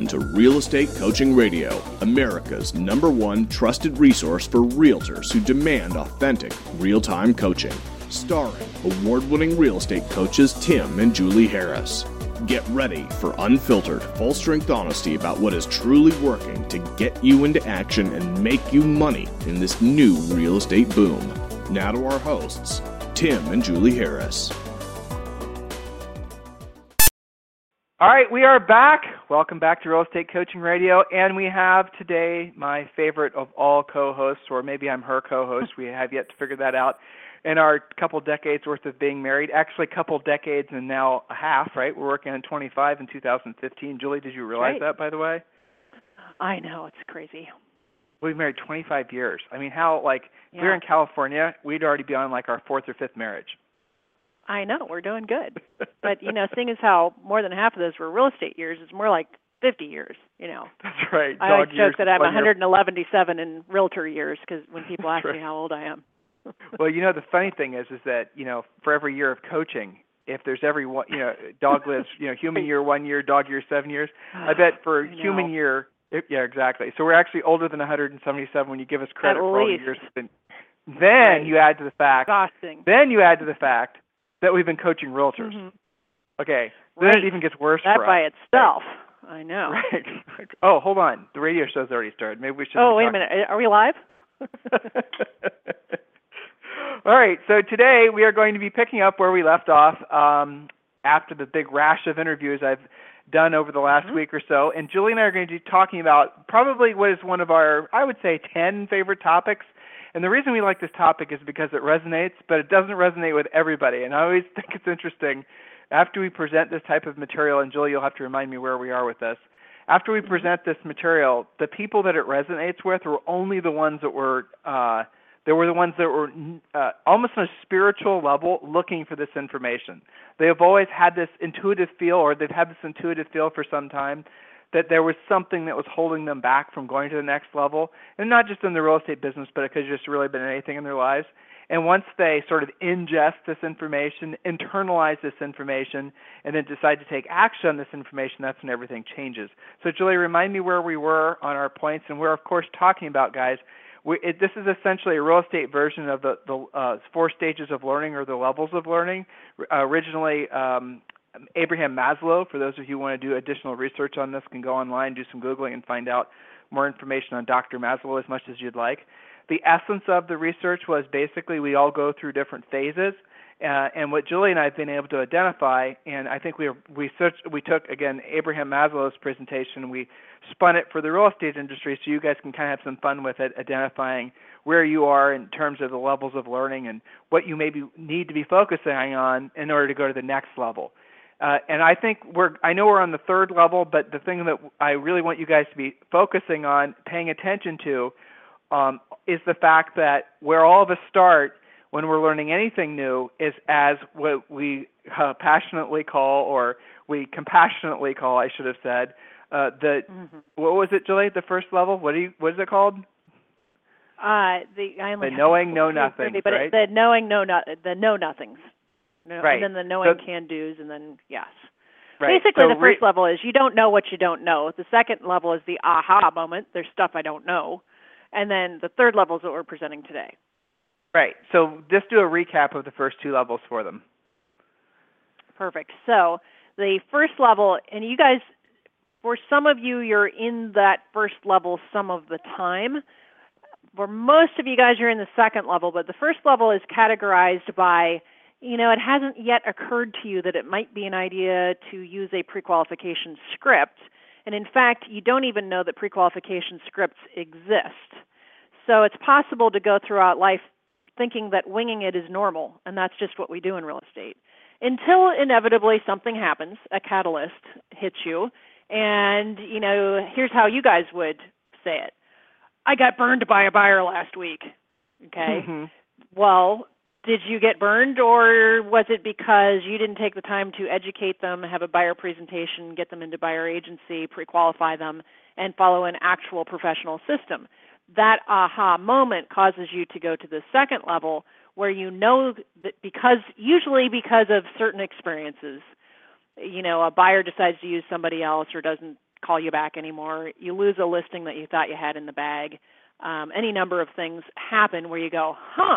to Real Estate Coaching Radio, America's #1 trusted resource for realtors who demand authentic, real-time coaching. Starring award-winning real estate coaches Tim and Julie Harris. Get ready for unfiltered, full-strength honesty about what is truly working to get you into action and make you money in this new real estate boom. Now to our hosts, Tim and Julie Harris. All right, we are back. Welcome back to Real Estate Coaching Radio, and we have today my favorite of all co-hosts, or maybe I'm her co-host. We have yet to figure that out. In our couple decades worth of being married, actually a couple decades and now a half, right? We're working on 25 in 2015. Julie, did you realize that, by the way? I know, it's crazy. We've married 25 years. I mean, how, if we were in California, we'd already be on our fourth or fifth marriage. I know, we're doing good. But, seeing as how more than half of those were real estate years, it's more like 50 years, That's right. I always joke that I'm 111 in realtor years because when people ask me how old I am. Well, the funny thing is that, for every year of coaching, if there's every one, dog lives, human year 1 year, dog year 7 years. I bet for human year, yeah, exactly. So we're actually older than 177 when you give us credit for all the years. Then you add to the fact. Exhausting. Then you add to the fact that we've been coaching realtors. Mm-hmm. Okay, then it even gets worse that for us. That by itself, I know. Right. Oh, hold on. The radio show's already started. Maybe we should. Oh, wait a minute. Are we live? All right, so today we are going to be picking up where we left off after the big rash of interviews I've done over the last week or so. And Julie and I are going to be talking about probably what is one of our, I would say, 10 favorite topics. And the reason we like this topic is because it resonates, but it doesn't resonate with everybody. And I always think it's interesting, after we present this type of material, and Julie, you'll have to remind me where we are with this. After we present this material, the people that it resonates with were only the ones that were almost on a spiritual level looking for this information. They have always had this intuitive feel, or they've had this intuitive feel for some time, that there was something that was holding them back from going to the next level, and not just in the real estate business, but it could have just really been anything in their lives. And once they sort of ingest this information, internalize this information, and then decide to take action on this information, that's when everything changes. So Julie, remind me where we were on our points, and we're, of course, talking about, guys, this is essentially a real estate version of the 4 stages of learning, or the levels of learning. Originally, Abraham Maslow, for those of you who want to do additional research on this, can go online, do some Googling, and find out more information on Dr. Maslow as much as you'd like. The essence of the research was basically we all go through different phases, and what Julie and I have been able to identify, and I think we took, again, Abraham Maslow's presentation, we spun it for the real estate industry so you guys can kind of have some fun with it, identifying where you are in terms of the levels of learning and what you maybe need to be focusing on in order to go to the next level. And I think I know we're on the 3rd level, but the thing that I really want you guys to be focusing on, paying attention to, is the fact that where all of us start when we're learning anything new is as what we passionately call, or we compassionately call, I should have said, what was it, Julie? The first level? What is it called? The knowing know nothings, right? The knowing the know nothings. Right. And then the knowing can-dos, and then, yes. Right. Basically, the first level is you don't know what you don't know. The second level is the aha moment. There's stuff I don't know. And then the 3rd level is what we're presenting today. Right. So just do a recap of the first 2 levels for them. Perfect. So the first level, and you guys, for some of you, you're in that first level some of the time. For most of you guys, you're in the second level, but the first level is categorized by, it hasn't yet occurred to you that it might be an idea to use a pre-qualification script. And in fact, you don't even know that pre-qualification scripts exist. So it's possible to go throughout life thinking that winging it is normal, and that's just what we do in real estate. Until inevitably something happens, a catalyst hits you, and, here's how you guys would say it. I got burned by a buyer last week. Okay? Mm-hmm. Well, did you get burned, or was it because you didn't take the time to educate them, have a buyer presentation, get them into buyer agency, pre-qualify them, and follow an actual professional system? That aha moment causes you to go to the second level, where you know that usually because of certain experiences, a buyer decides to use somebody else or doesn't call you back anymore. You lose a listing that you thought you had in the bag. Any number of things happen where you go,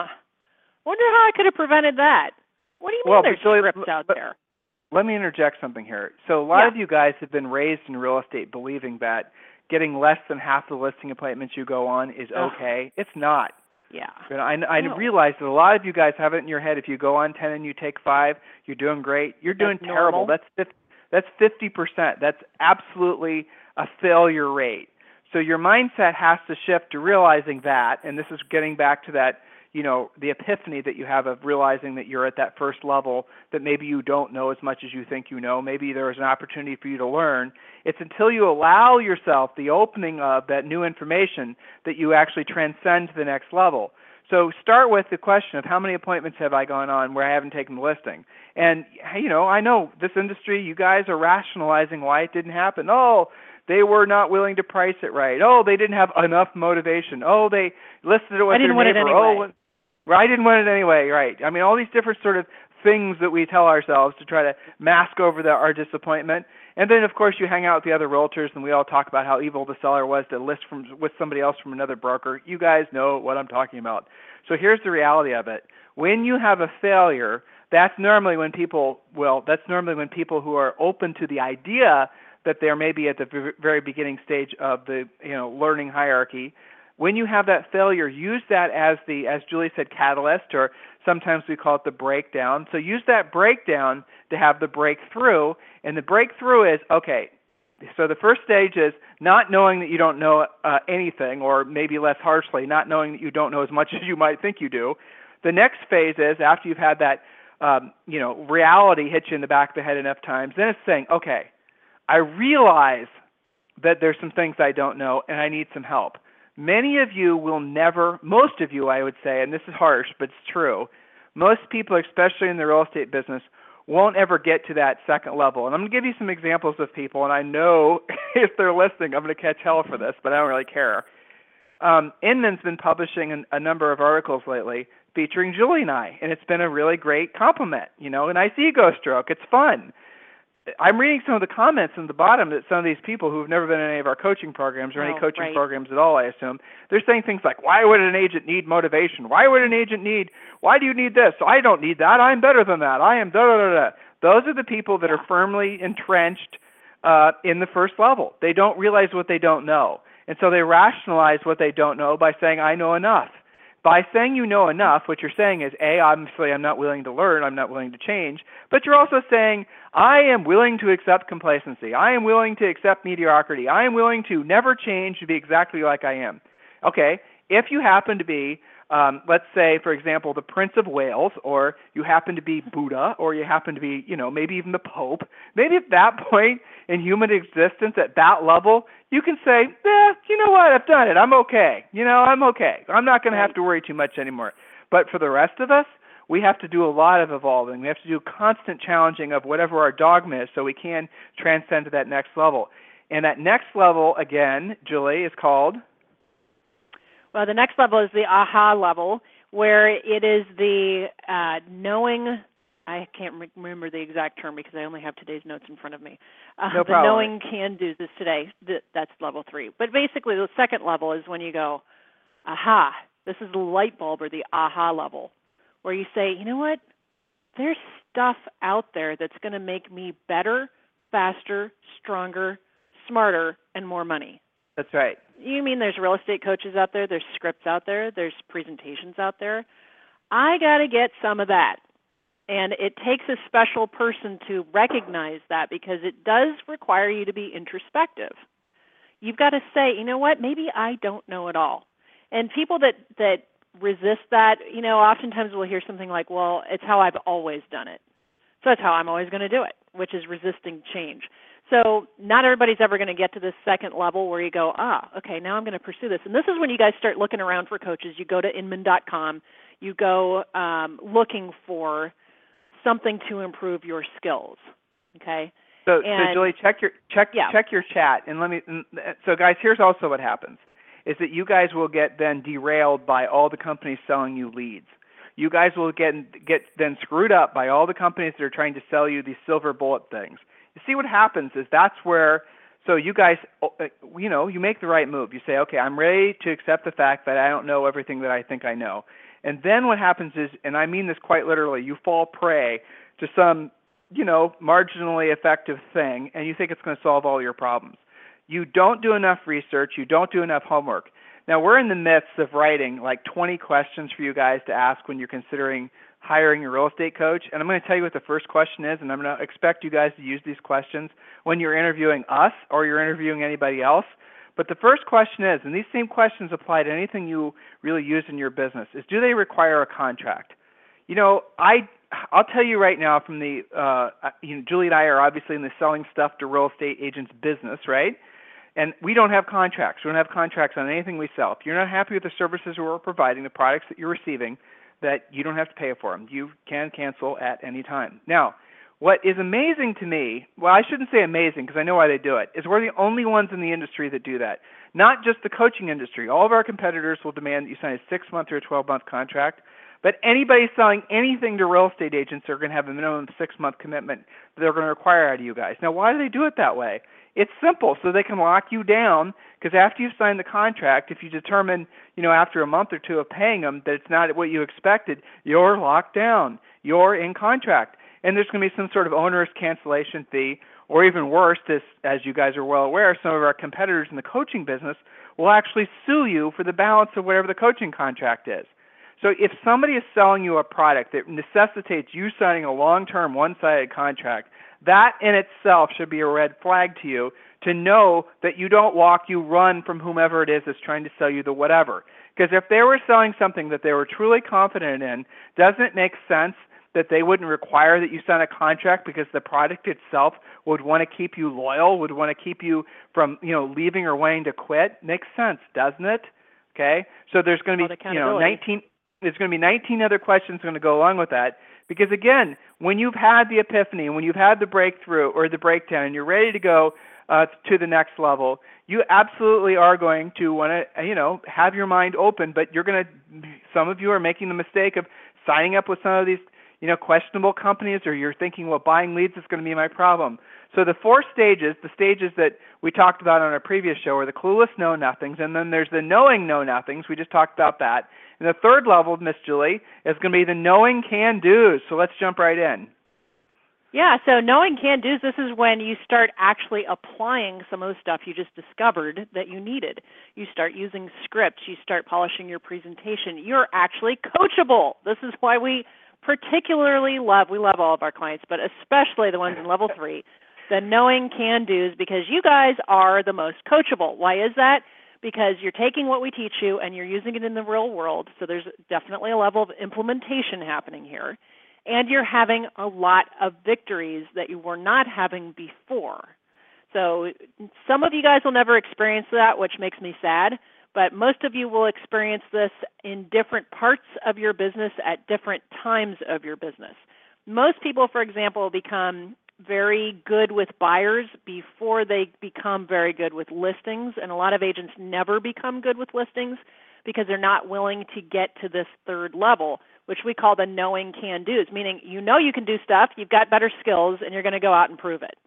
wonder how I could have prevented that. What do you mean there's scripts out there? Let me interject something here. So a lot of you guys have been raised in real estate believing that getting less than half the listing appointments you go on is okay. It's not. Yeah. I realize that a lot of you guys have it in your head. If you go on 10 and you take 5, you're doing great. You're doing terrible. That's 50%. That's absolutely a failure rate. So your mindset has to shift to realizing that, and this is getting back to that, the epiphany that you have of realizing that you're at that first level, that maybe you don't know as much as you think you know. Maybe there is an opportunity for you to learn. It's until you allow yourself the opening of that new information that you actually transcend to the next level. So start with the question of how many appointments have I gone on where I haven't taken the listing? And, I know this industry, you guys are rationalizing why it didn't happen. Oh, they were not willing to price it right. Oh, they didn't have enough motivation. Oh, they listed it with their neighbor. I didn't want it anyway. I didn't want it anyway, right. I mean, all these different sort of things that we tell ourselves to try to mask over our disappointment. And then, of course, you hang out with the other realtors, and we all talk about how evil the seller was to list with somebody else from another broker. You guys know what I'm talking about. So here's the reality of it. When you have a failure, that's normally when people who are open to the idea that they're maybe at the very beginning stage of the learning hierarchy. When you have that failure, use that as Julie said, catalyst, or sometimes we call it the breakdown. So use that breakdown to have the breakthrough, and the breakthrough is, okay, so the first stage is not knowing that you don't know anything, or maybe less harshly, not knowing that you don't know as much as you might think you do. The next phase is, after you've had that reality hit you in the back of the head enough times, then it's saying, okay, I realize that there's some things I don't know and I need some help. Many of you will never, most of you I would say, and this is harsh, but it's true, most people, especially in the real estate business, won't ever get to that second level. And I'm going to give you some examples of people, and I know if they're listening, I'm going to catch hell for this, but I don't really care. Inman's been publishing a number of articles lately featuring Julie and I, and it's been a really great compliment, a nice ego stroke. It's fun. I'm reading some of the comments in the bottom that some of these people who have never been in any of our coaching programs or any coaching programs at all, I assume, they're saying things like, why would an agent need motivation? Why do you need this? I don't need that. I'm better than that. I am da-da-da-da. Those are the people that are firmly entrenched in the first level. They don't realize what they don't know. And so they rationalize what they don't know by saying, I know enough. By saying you know enough, what you're saying is, A, obviously I'm not willing to learn, I'm not willing to change, but you're also saying, I am willing to accept complacency, I am willing to accept mediocrity, I am willing to never change to be exactly like I am. Okay, if you happen to be, let's say, for example, the Prince of Wales, or you happen to be Buddha, or you happen to be, maybe even the Pope, maybe at that point in human existence, at that level, you can say, you know what, I've done it, I'm okay. I'm okay. I'm not going to have to worry too much anymore. But for the rest of us, we have to do a lot of evolving. We have to do constant challenging of whatever our dogma is so we can transcend to that next level. And that next level, again, Julie, is called? Well, the next level is the aha level, where it is the knowing. I can't remember the exact term because I only have today's notes in front of me. No problem. Knowing can-dos is today. That's level 3. But basically, the second level is when you go, aha, this is the light bulb, or the aha level, where you say, you know what? There's stuff out there that's going to make me better, faster, stronger, smarter, and more money. That's right. You mean there's real estate coaches out there, there's scripts out there, there's presentations out there. I got to get some of that. And it takes a special person to recognize that, because it does require you to be introspective. You've got to say, you know what, maybe I don't know it all. And people that resist that, oftentimes we'll hear something like, well, it's how I've always done it. So that's how I'm always going to do it, which is resisting change. So not everybody's ever going to get to this second level where you go, okay, now I'm going to pursue this. And this is when you guys start looking around for coaches. You go to Inman.com. You go looking for something to improve your skills. Okay. So Julie, check your chat, and so guys, here's also what happens: is that you guys will get then derailed by all the companies selling you leads. You guys will get then screwed up by all the companies that are trying to sell you these silver bullet things. You see what happens is that's where So you guys, you make the right move. You say, okay, I'm ready to accept the fact that I don't know everything that I think I know. And then what happens is, and I mean this quite literally, you fall prey to some, marginally effective thing, and you think it's going to solve all your problems. You don't do enough research. You don't do enough homework. Now, we're in the midst of writing like 20 questions for you guys to ask when you're considering hiring a real estate coach. And I'm going to tell you what the first question is, and I'm going to expect you guys to use these questions when you're interviewing us or you're interviewing anybody else. But the first question is, and these same questions apply to anything you really use in your business, is do they require a contract? I'll tell you right now from the, Julie and I are obviously in the selling stuff to real estate agents business, right? And we don't have contracts. We don't have contracts on anything we sell. If you're not happy with the services we're providing, the products that you're receiving, that you don't have to pay for them. You can cancel at any time. Now, what is amazing to me, well, I shouldn't say amazing because I know why they do it, is we're the only ones in the industry that do that. Not just the coaching industry. All of our competitors will demand that you sign a 6-month or a 12-month contract. But anybody selling anything to real estate agents are going to have a minimum 6-month commitment that they're going to require out of you guys. Now, why do they do it that way? It's simple, so they can lock you down, because after you've signed the contract, if you determine, after a month or two of paying them that it's not what you expected, you're locked down. You're in contract. And there's going to be some sort of onerous cancellation fee, or even worse, as you guys are well aware, some of our competitors in the coaching business will actually sue you for the balance of whatever the coaching contract is. So if somebody is selling you a product that necessitates you signing a long-term one-sided contract, that in itself should be a red flag to you to know that you don't run from whomever it is that's trying to sell you the whatever. Because if they were selling something that they were truly confident in, doesn't it make sense that they wouldn't require that you sign a contract because the product itself would want to keep you loyal, would want to keep you from, leaving or wanting to quit? Makes sense, doesn't it? Okay? So there's going to be, there's going to be 19 other questions going to go along with that. Because again, when you've had the epiphany, when you've had the breakthrough or the breakdown, and you're ready to go to the next level, you absolutely are going to want to, have your mind open. But some of you are making the mistake of signing up with some of these, questionable companies, or you're thinking, well, buying leads is going to be my problem. So the 4 stages, the stages that we talked about on our previous show, are the clueless know-nothings, and then there's the knowing know-nothings. We just talked about that. And the third level, Miss Julie, is going to be the knowing can-dos. So let's jump right in. Yeah, so knowing can-dos, this is when you start actually applying some of the stuff you just discovered that you needed. You start using scripts. You start polishing your presentation. You're actually coachable. This is why we particularly love all of our clients, but especially the ones in level 3, the knowing can-dos, because you guys are the most coachable. Why is that? Because you're taking what we teach you and you're using it in the real world, so there's definitely a level of implementation happening here. And you're having a lot of victories that you were not having before. So some of you guys will never experience that, which makes me sad, but most of you will experience this in different parts of your business at different times of your business. Most people, for example, become very good with buyers before they become very good with listings, and a lot of agents never become good with listings because they're not willing to get to this third level, which we call the knowing can-dos, meaning you can do stuff, you've got better skills, and you're going to go out and prove it.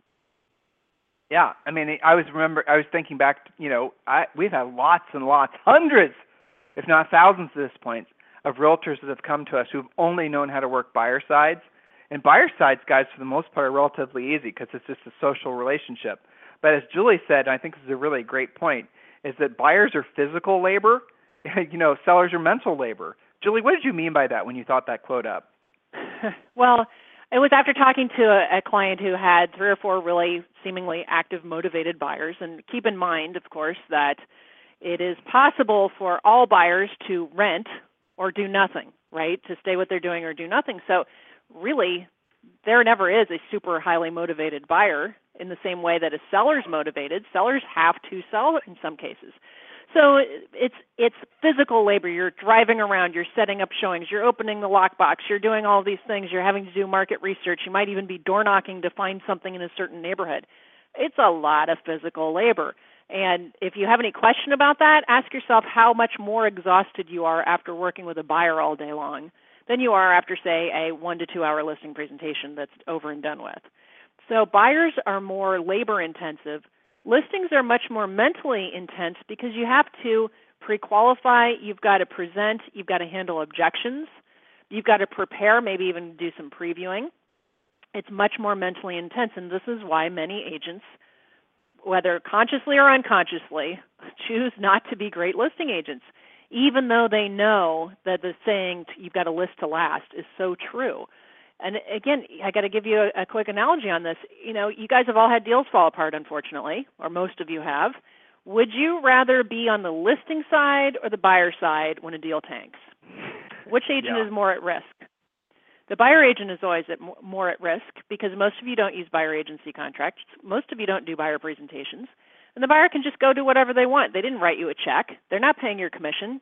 Yeah, I mean, I was thinking back, we've had lots and lots, hundreds, if not thousands at this point, of realtors that have come to us who've only known how to work buyer sides. And buyer sides, guys, for the most part, are relatively easy because it's just a social relationship. But as Julie said, and I think this is a really great point, is that buyers are physical labor, sellers are mental labor. Julie, what did you mean by that when you thought that quote up? Well, it was after talking to a client who had 3 or 4 really seemingly active, motivated buyers. And keep in mind, of course, that it is possible for all buyers to rent or do nothing, right, to stay what they're doing or do nothing. So really, there never is a super highly motivated buyer in the same way that a seller's motivated. Sellers have to sell in some cases. So it's physical labor. You're driving around, you're setting up showings, you're opening the lockbox, you're doing all these things, you're having to do market research, you might even be door knocking to find something in a certain neighborhood. It's a lot of physical labor. And if you have any question about that, ask yourself how much more exhausted you are after working with a buyer all day long than you are after, say, a 1 to 2 hour listing presentation that's over and done with. So buyers are more labor intensive, Listings are much more mentally intense because you have to pre-qualify, you've got to present, you've got to handle objections, you've got to prepare, maybe even do some previewing. It's much more mentally intense, and this is why many agents, whether consciously or unconsciously, choose not to be great listing agents, even though they know that the saying, you've got to list to last, is so true. And again, I got to give you a quick analogy on this. You know, you guys have all had deals fall apart, unfortunately, or most of you have. Would you rather be on the listing side or the buyer side when a deal tanks? Which agent is more at risk? The buyer agent is always more at risk because most of you don't use buyer agency contracts. Most of you don't do buyer presentations. And the buyer can just go do whatever they want. They didn't write you a check. They're not paying your commission.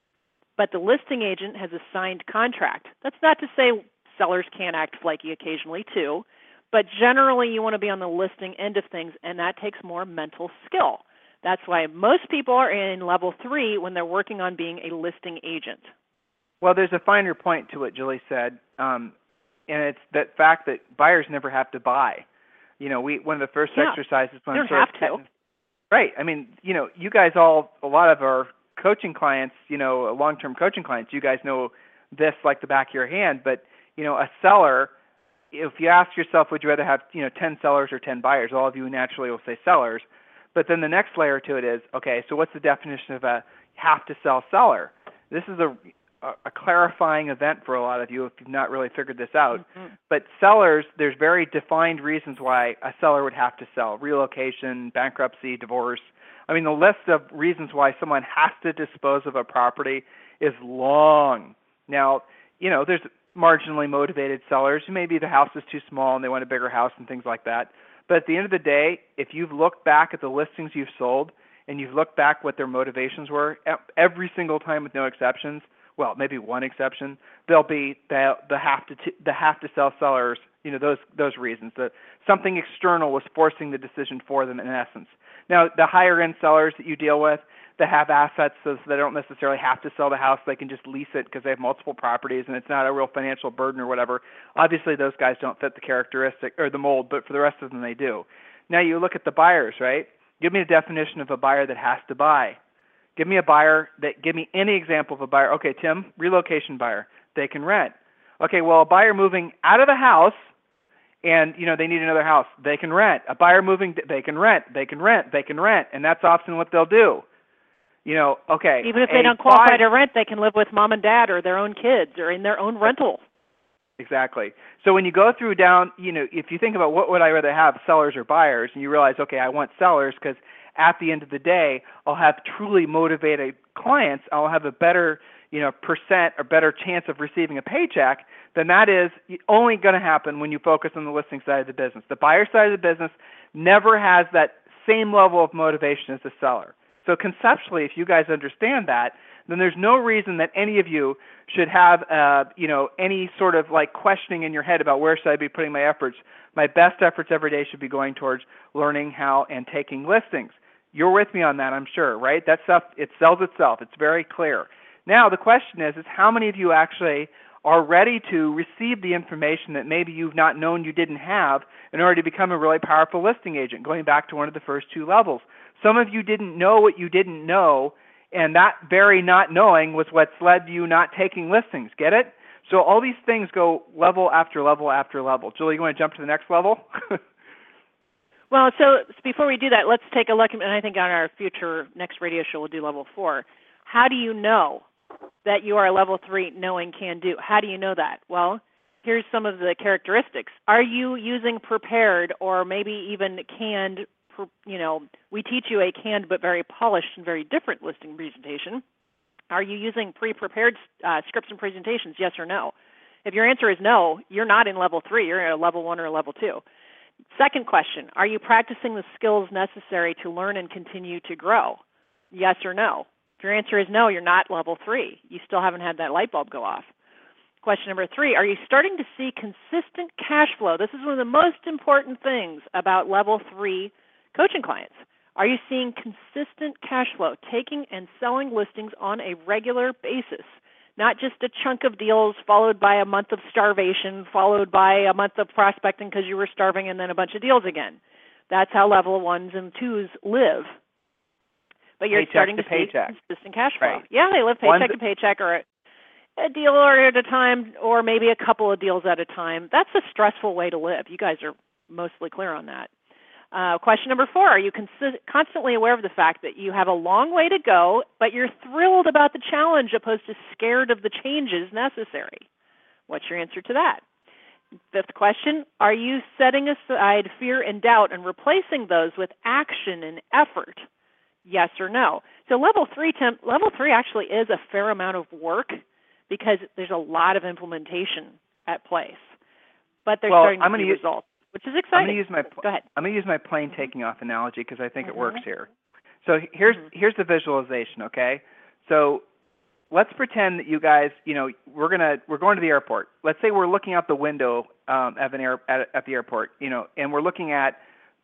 But the listing agent has a signed contract. That's not to say sellers can't act flaky occasionally too, but generally you want to be on the listing end of things, and that takes more mental skill. That's why most people are in level 3 when they're working on being a listing agent. Well, there's a finer point to what Julie said, and it's that fact that buyers never have to buy. You know, one of the first exercises when they don't have to. Right. I mean, you know, you guys all, a lot of our coaching clients, you know, long-term coaching clients, you guys know this like the back of your hand, but you know, a seller, if you ask yourself, would you rather have, 10 sellers or 10 buyers? All of you naturally will say sellers. But then the next layer to it is, okay, so what's the definition of a have-to-sell seller? This is a clarifying event for a lot of you if you've not really figured this out. Mm-hmm. But sellers, there's very defined reasons why a seller would have to sell. Relocation, bankruptcy, divorce. I mean, the list of reasons why someone has to dispose of a property is long. Now, there's marginally motivated sellers who maybe the house is too small and they want a bigger house and things like that. But at the end of the day, if you've looked back at the listings you've sold and you've looked back what their motivations were, every single time with no exceptions, well, maybe one exception, there'll be the have to sell sellers, those reasons. That something external was forcing the decision for them in essence. Now, the higher end sellers that you deal with, that have assets so they don't necessarily have to sell the house. They can just lease it because they have multiple properties and it's not a real financial burden or whatever. Obviously, those guys don't fit the characteristic or the mold, but for the rest of them, they do. Now, you look at the buyers, right? Give me a definition of a buyer that has to buy. Give me any example of a buyer. Okay, Tim, relocation buyer. They can rent. Okay, well, a buyer moving out of the house and, they need another house. They can rent. A buyer moving, they can rent. And that's often what they'll do. Okay. Even if they don't qualify to rent, they can live with mom and dad or their own kids or in their own rental. Exactly. So when you go through down, if you think about what would I rather have, sellers or buyers, and you realize, okay, I want sellers because at the end of the day, I'll have truly motivated clients. I'll have a better, percent or better chance of receiving a paycheck. Then that is only going to happen when you focus on the listing side of the business. The buyer side of the business never has that same level of motivation as the seller. So conceptually, if you guys understand that, then there's no reason that any of you should have, any sort of like questioning in your head about where should I be putting my efforts. My best efforts every day should be going towards learning how and taking listings. You're with me on that, I'm sure, right? That stuff, it sells itself. It's very clear. Now, the question is how many of you actually are ready to receive the information that maybe you've not known you didn't have in order to become a really powerful listing agent, going back to one of the first 2 levels. Some of you didn't know what you didn't know, and that very not knowing was what's led to you not taking listings. Get it? So all these things go level after level after level. Julie, you want to jump to the next level? Well, so before we do that, let's take a look, and I think on our future next radio show we'll do level 4. How do you know that you are a level 3 knowing can do? How do you know that? Well, here's some of the characteristics. Are you using prepared or maybe even canned? We teach you a canned but very polished and very different listing presentation. Are you using pre-prepared scripts and presentations, yes or no? If your answer is no, you're not in level 3. You're in a level 1 or a level 2. Second question, are you practicing the skills necessary to learn and continue to grow? Yes or no? If your answer is no, you're not level 3. You still haven't had that light bulb go off. Question number 3, are you starting to see consistent cash flow? This is one of the most important things about level 3 coaching clients. Are you seeing consistent cash flow, taking and selling listings on a regular basis, not just a chunk of deals followed by a month of starvation, followed by a month of prospecting because you were starving and then a bunch of deals again? That's how level 1s and 2s live. But you're paycheck starting to see paycheck. consistent cash flow. Right. Yeah, they live paycheck to paycheck, or a deal at a time, or maybe a couple of deals at a time. That's a stressful way to live. You guys are mostly clear on that. Question number 4, are you constantly aware of the fact that you have a long way to go, but you're thrilled about the challenge opposed to scared of the changes necessary? What's your answer to that? 5th question, are you setting aside fear and doubt and replacing those with action and effort? Yes or no? So level 3 actually is a fair amount of work because there's a lot of implementation at place. But they're starting to see results, which is exciting. Go ahead. I'm going to use my plane taking off analogy because I think it works here. So here's the visualization, okay? So let's pretend that you guys, we're going to the airport. Let's say we're looking out the window at the airport, and we're looking at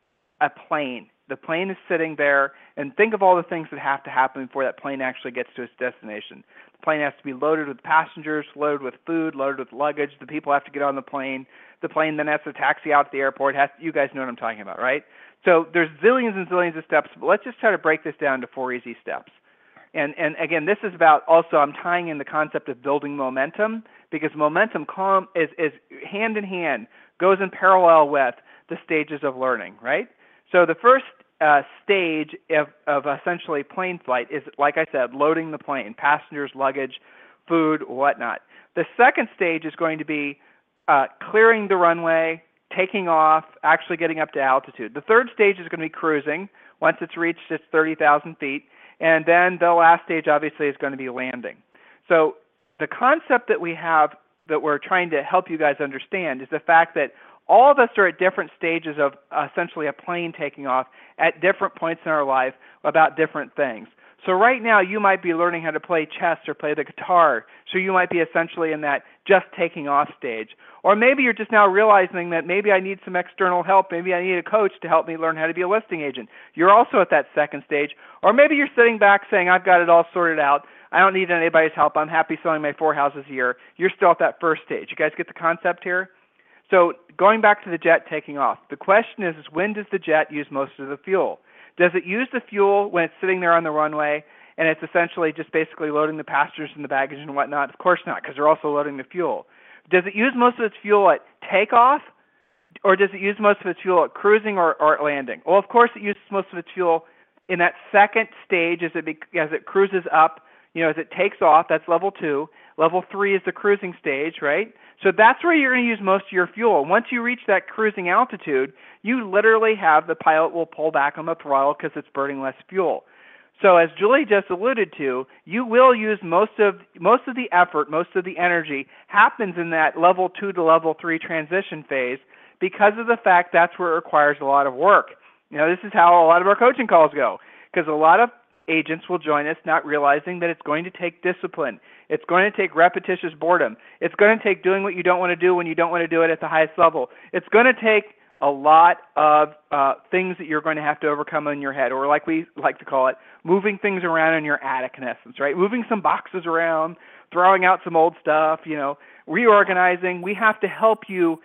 a plane. The plane is sitting there, and think of all the things that have to happen before that plane actually gets to its destination. The plane has to be loaded with passengers, loaded with food, loaded with luggage. The people have to get on the plane. The plane then has to taxi out to the airport. You guys know what I'm talking about, right? So there's zillions and zillions of steps, but let's just try to break this down to 4 easy steps. And again, this is about also I'm tying in the concept of building momentum because momentum is hand in hand, goes in parallel with the stages of learning, right? So the first stage of essentially plane flight is, like I said, loading the plane, passengers, luggage, food, whatnot. The second stage is going to be clearing the runway, taking off, actually getting up to altitude. The third stage is going to be cruising once it's reached its 30,000 feet. And then the last stage, obviously, is going to be landing. So the concept that we have that we're trying to help you guys understand is the fact that all of us are at different stages of essentially a plane taking off at different points in our life about different things. So right now you might be learning how to play chess or play the guitar, so you might be essentially in that just taking off stage. Or maybe you're just now realizing that maybe I need some external help, maybe I need a coach to help me learn how to be a listing agent. You're also at that second stage. Or maybe you're sitting back saying, I've got it all sorted out, I don't need anybody's help, I'm happy selling my 4 houses a year. You're still at that first stage. You guys get the concept here? So going back to the jet taking off, the question is when does the jet use most of the fuel? Does it use the fuel when it's sitting there on the runway and it's essentially just basically loading the passengers and the baggage and whatnot? Of course not, because they're also loading the fuel. Does it use most of its fuel at takeoff, or does it use most of its fuel at cruising or at landing? Well, of course it uses most of its fuel in that second stage as it cruises up, as it takes off. That's level 2. Level 3 is the cruising stage, right? So that's where you're going to use most of your fuel. Once you reach that cruising altitude, you literally have the pilot will pull back on the throttle because it's burning less fuel. So as Julie just alluded to, you will use most of the effort, most of the energy happens in that level 2 to level 3 transition phase because of the fact that's where it requires a lot of work. This is how a lot of our coaching calls go, because a lot of agents will join us not realizing that it's going to take discipline. It's going to take repetitious boredom. It's going to take doing what you don't want to do when you don't want to do it at the highest level. It's going to take a lot of things that you're going to have to overcome in your head, or like we like to call it, moving things around in your attic in essence, right? Moving some boxes around, throwing out some old stuff, reorganizing. We have to help you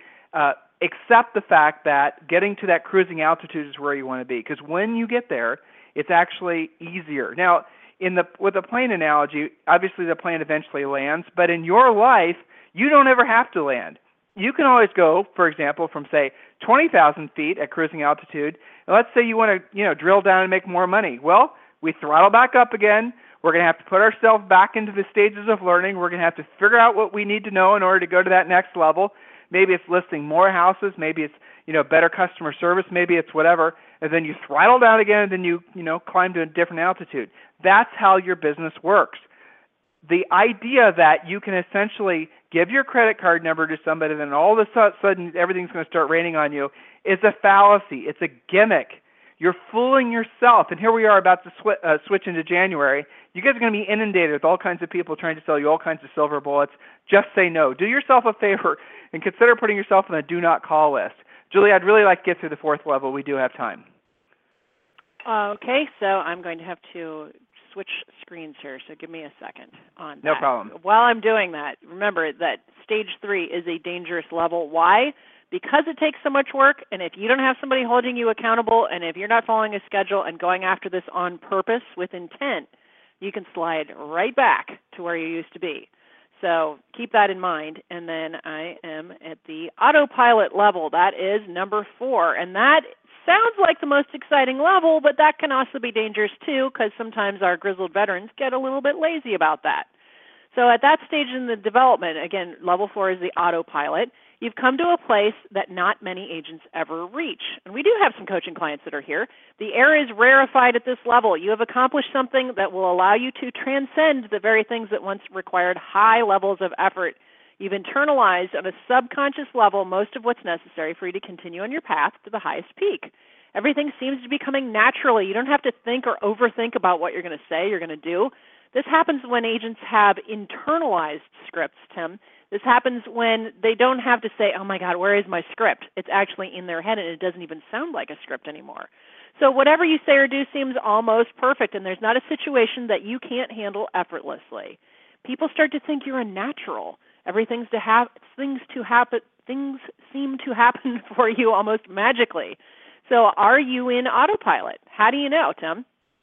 accept the fact that getting to that cruising altitude is where you want to be, because when you get there, it's actually easier. Now, with the plane analogy, obviously the plane eventually lands, but in your life, you don't ever have to land. You can always go, for example, from, say, 20,000 feet at cruising altitude, and let's say you want to drill down and make more money. Well, we throttle back up again. We're going to have to put ourselves back into the stages of learning. We're going to have to figure out what we need to know in order to go to that next level. Maybe it's listing more houses. Maybe it's better customer service. Maybe it's whatever. And then you throttle down again, and then you climb to a different altitude. That's how your business works. The idea that you can essentially give your credit card number to somebody, and then all of a sudden everything's going to start raining on you is a fallacy. It's a gimmick. You're fooling yourself. And here we are about to switch into January. You guys are going to be inundated with all kinds of people trying to sell you all kinds of silver bullets. Just say no. Do yourself a favor and consider putting yourself on a do not call list. Julie, I'd really like to get through the 4th level. We do have time. Okay, so I'm going to have to switch screens here, so give me a second on that. No problem. While I'm doing that, remember that stage 3 is a dangerous level. Why? because it takes so much work, and if you don't have somebody holding you accountable, and if you're not following a schedule and going after this on purpose with intent, you can slide right back to where you used to be. So keep that in mind. And then I am at the autopilot level. That is number 4. And that sounds like the most exciting level, but that can also be dangerous too, because sometimes our grizzled veterans get a little bit lazy about that. So at that stage in the development, again, level 4 is the autopilot. You've come to a place that not many agents ever reach. And we do have some coaching clients that are here. The air is rarefied at this level. You have accomplished something that will allow you to transcend the very things that once required high levels of effort. You've internalized on a subconscious level most of what's necessary for you to continue on your path to the highest peak. Everything seems to be coming naturally. You don't have to think or overthink about what you're going to say, you're going to do. This happens when agents have internalized scripts, Tim. This happens when they don't have to say, oh my God, where is my script? It's actually in their head and it doesn't even sound like a script anymore. So whatever you say or do seems almost perfect, and there's not a situation that you can't handle effortlessly. People start to think you're a natural. Things seem to happen for you almost magically. So are you in autopilot? How do you know, Tim?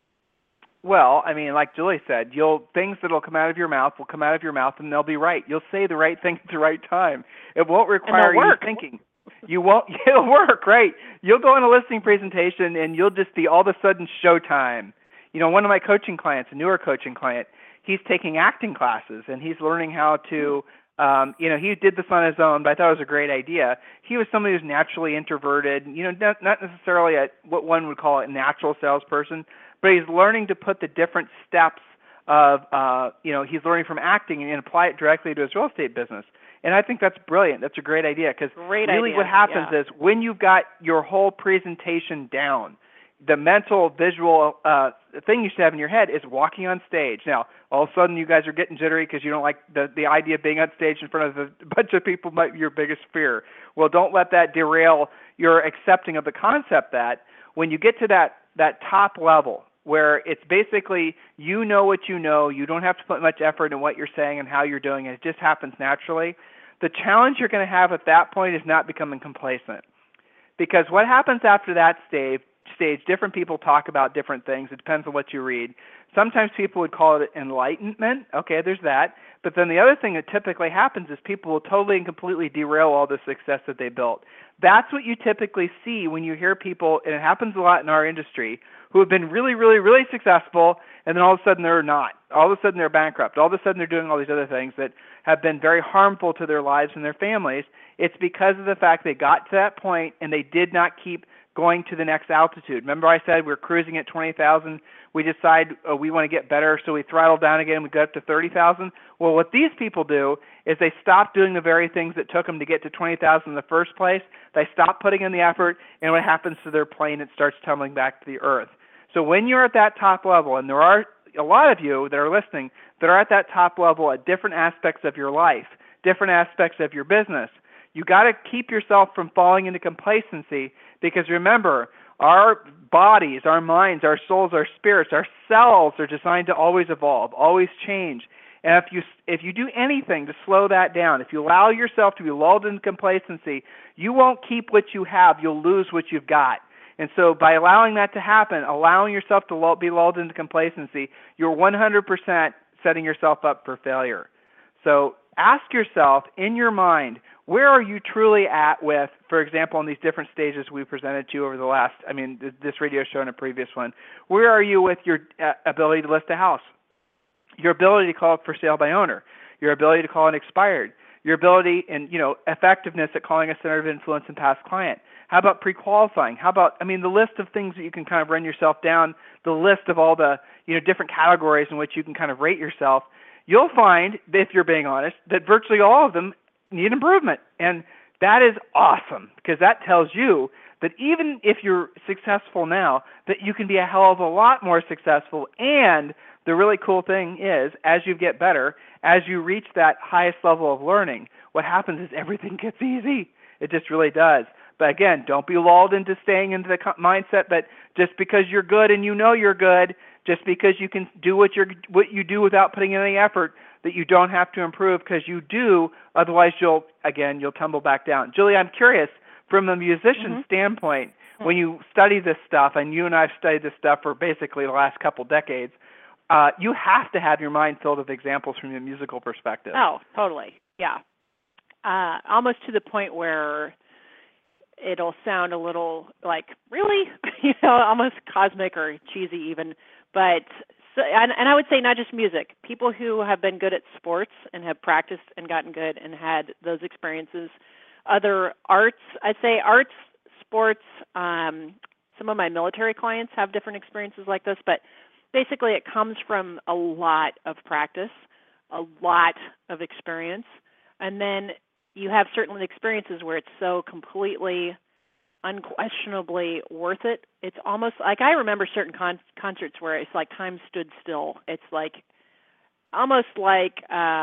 Well, I mean, like Julie said, things that will come out of your mouth will come out of your mouth, and they'll be right. You'll say the right thing at the right time. It won't require you thinking. You won't. It'll work, right? You'll go on a listing presentation, and you'll just be all of a sudden showtime. You know, one of my coaching clients, a newer coaching client, he's taking acting classes, and he's learning how to. He did this on his own, but I thought it was a great idea. He was somebody who's naturally introverted. Not necessarily what one would call a natural salesperson. But he's learning to put the different steps of, he's learning from acting and apply it directly to his real estate business. And I think that's brilliant. That's a great idea because what happens is when you've got your whole presentation down, the mental, visual thing you should have in your head is walking on stage. Now, all of a sudden you guys are getting jittery because you don't like the idea of being on stage in front of a bunch of people might be your biggest fear. Well, don't let that derail your accepting of the concept that when you get to that top level where it's basically you know what you know, you don't have to put much effort in what you're saying and how you're doing it, it just happens naturally. The challenge you're going to have at that point is not becoming complacent. Because what happens after that stage, different people talk about different things. It depends on what you read. Sometimes people would call it enlightenment. Okay, there's that. But then the other thing that typically happens is people will totally and completely derail all the success that they built. That's what you typically see when you hear people, and it happens a lot in our industry, who have been really, really, really successful, and then all of a sudden they're not. All of a sudden they're bankrupt. All of a sudden they're doing all these other things that have been very harmful to their lives and their families. It's because of the fact they got to that point and they did not keep going to the next altitude. Remember I said we're cruising at 20,000. We decide we want to get better, so we throttle down again and we go up to 30,000. Well, what these people do is they stop doing the very things that took them to get to 20,000 in the first place. They stop putting in the effort, and what happens to their plane? It starts tumbling back to the earth. So when you're at that top level, and there are a lot of you that are listening that are at that top level at different aspects of your life, different aspects of your business, you got to keep yourself from falling into complacency because remember, our bodies, our minds, our souls, our spirits, our cells are designed to always evolve, always change. And if you do anything to slow that down, if you allow yourself to be lulled into complacency, you won't keep what you have, you'll lose what you've got. And so by allowing that to happen, allowing yourself to be lulled into complacency, you're 100% setting yourself up for failure. So ask yourself in your mind, where are you truly at with, for example, in these different stages we presented to you over the last, this radio show and a previous one, where are you with your ability to list a house, your ability to call it for sale by owner, your ability to call it expired, your ability and, effectiveness at calling a center of influence and past client? How about pre-qualifying? How about, the list of things that you can kind of run yourself down, the list of all the, different categories in which you can kind of rate yourself, you'll find, if you're being honest, that virtually all of them need improvement. And that is awesome because that tells you that even if you're successful now, that you can be a hell of a lot more successful. And the really cool thing is, as you get better, as you reach that highest level of learning, what happens is everything gets easy. It just really does. But again, don't be lulled into staying into the mindset that just because you're good and you know you're good, just because you can do what you do without putting in any effort, that you don't have to improve because you do, otherwise you'll tumble back down. Julie, I'm curious, from a musician standpoint, when you study this stuff, and you and I have studied this stuff for basically the last couple decades, you have to have your mind filled with examples from a musical perspective. Oh, totally. Yeah. Almost to the point where it'll sound a little like, really? Almost cosmic or cheesy even. But, and I would say not just music. People who have been good at sports and have practiced and gotten good and had those experiences. Other arts, I'd say arts, sports, some of my military clients have different experiences like this, but basically it comes from a lot of practice, a lot of experience, and then you have certain experiences where it's so completely, unquestionably worth it. It's almost like, I remember certain concerts where it's like time stood still. It's like almost like,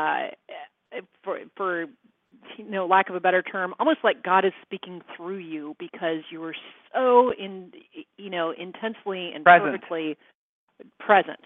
for lack of a better term, almost like God is speaking through you because you were so intensely and perfectly present.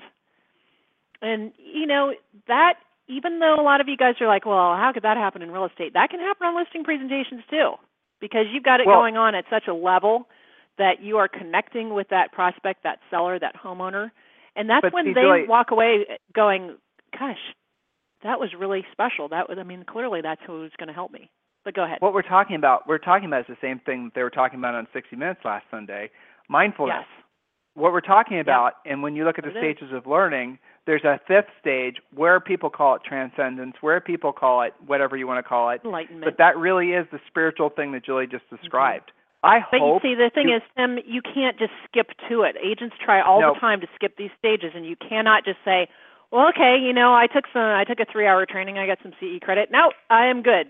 And that, even though a lot of you guys are like, well, how could that happen in real estate? That can happen on listing presentations too, because you've got it going on at such a level that you are connecting with that prospect, that seller, that homeowner. And that's when they walk away going, gosh, that was really special. Clearly that's who's going to help me. But go ahead. What we're talking about is the same thing that they were talking about on 60 Minutes last Sunday, mindfulness. Yes. What we're talking about, and when you look at the stages of learning, there's a fifth stage where people call it transcendence, where people call it whatever you want to call it. Enlightenment. But that really is the spiritual thing that Julie just described. But you see, the thing is, Tim, you can't just skip to it. Agents try all the time to skip these stages, and you cannot just say, well, okay, I took a 3-hour training, I got some CE credit. Now I am good.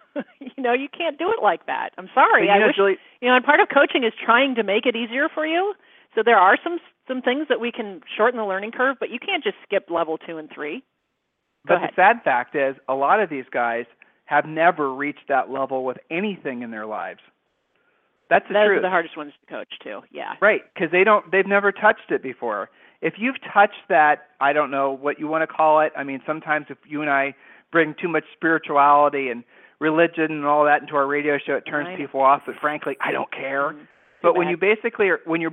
You can't do it like that. I'm sorry. I wish, Julie, and part of coaching is trying to make it easier for you. So there are some things that we can shorten the learning curve, but you can't just skip level 2 and 3. But the sad fact is, a lot of these guys have never reached that level with anything in their lives. That's the truth. Those are the hardest ones to coach too. Yeah. Right, because they've never touched it before. If you've touched that, I don't know what you want to call it. Sometimes if you and I bring too much spirituality and religion and all that into our radio show, it turns people off. But frankly, I don't care. But when you're basically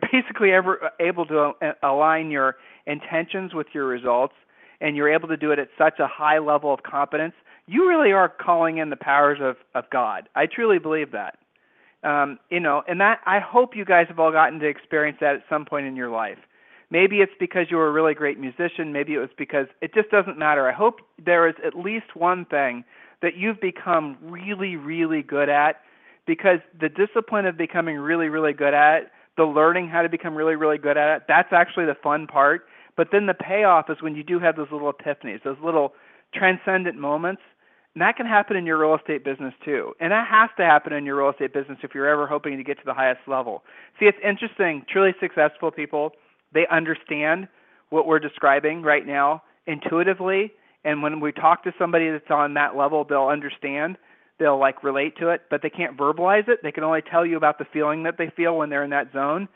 ever able to align your intentions with your results, and you're able to do it at such a high level of competence, you really are calling in the powers of God. I truly believe that. And that, I hope you guys have all gotten to experience that at some point in your life. Maybe it's because you were a really great musician. Maybe it was because it just doesn't matter. I hope there is at least one thing that you've become really, really good at, because the discipline of becoming really, really good at it, the learning how to become really, really good at it, that's actually the fun part. But then the payoff is when you do have those little epiphanies, those little transcendent moments. And that can happen in your real estate business too. And that has to happen in your real estate business if you're ever hoping to get to the highest level. See, it's interesting. Truly successful people, they understand what we're describing right now intuitively. And when we talk to somebody that's on that level, they'll understand. They'll relate to it, but they can't verbalize it. They can only tell you about the feeling that they feel when they're in that zone.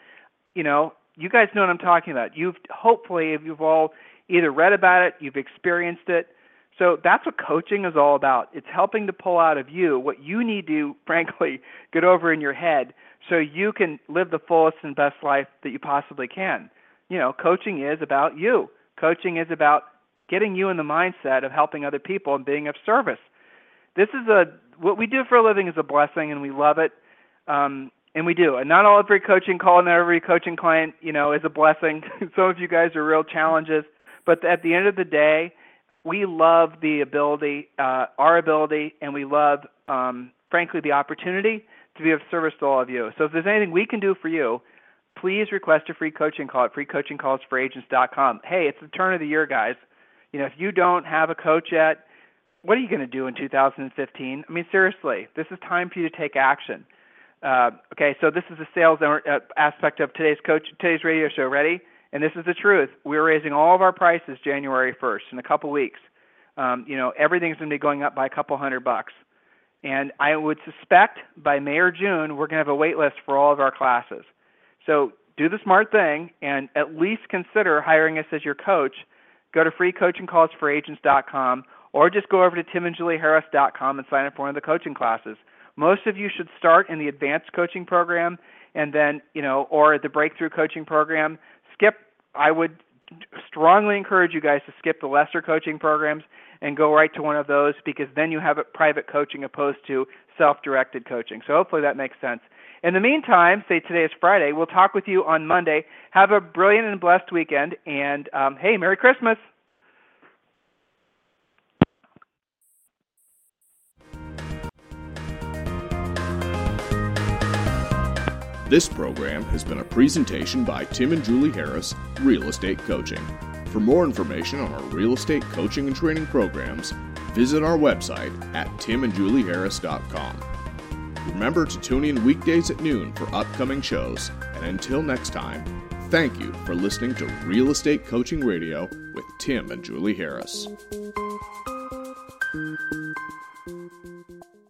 You guys know what I'm talking about. You've all either read about it, you've experienced it. So that's what coaching is all about. It's helping to pull out of you what you need to, frankly, get over in your head so you can live the fullest and best life that you possibly can. Coaching is about you. Coaching is about getting you in the mindset of helping other people and being of service. What we do for a living is a blessing, and we love it, and we do. And not every coaching call and not every coaching client, is a blessing. Some of you guys are real challenges. But at the end of the day, we love our ability, and we love, frankly, the opportunity to be of service to all of you. So if there's anything we can do for you, please request a free coaching call at freecoachingcallsforagents.com. Hey, it's the turn of the year, guys. If you don't have a coach yet, what are you going to do in 2015? Seriously, this is time for you to take action. Okay, so this is the sales aspect of today's radio show. Ready? And this is the truth. We're raising all of our prices January 1st in a couple weeks. Everything's going to be going up by a couple $100. And I would suspect by May or June, we're going to have a wait list for all of our classes. So do the smart thing and at least consider hiring us as your coach. Go to freecoachingcallsforagents.com. or just go over to timandjulieharris.com and sign up for one of the coaching classes. Most of you should start in the advanced coaching program and then, or the breakthrough coaching program. I would strongly encourage you guys to skip the lesser coaching programs and go right to one of those, because then you have private coaching opposed to self-directed coaching. So hopefully that makes sense. In the meantime, say today is Friday, we'll talk with you on Monday. Have a brilliant and blessed weekend, and hey, Merry Christmas. This program has been a presentation by Tim and Julie Harris, Real Estate Coaching. For more information on our real estate coaching and training programs, visit our website at timandjulieharris.com. Remember to tune in weekdays at noon for upcoming shows, and until next time, thank you for listening to Real Estate Coaching Radio with Tim and Julie Harris.